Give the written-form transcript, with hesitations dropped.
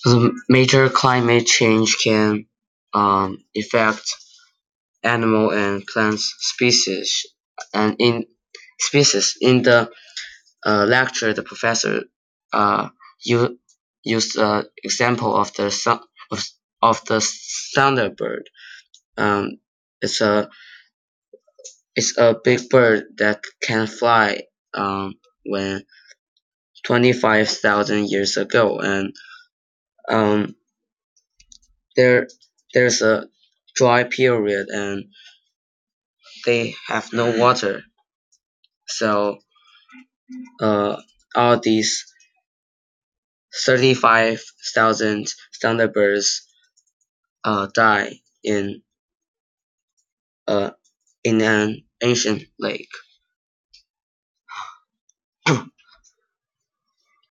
The major climate change can affect animal and plant species. And in the lecture, the professor uh, u- used the example of of, of the thunderbird. Um, it's a it's a big bird that can fly when 25,000 years ago, and um, there there's a dry period and they have no water. So uh, all these 35,000 thunderbirds die uh, in an ancient lake.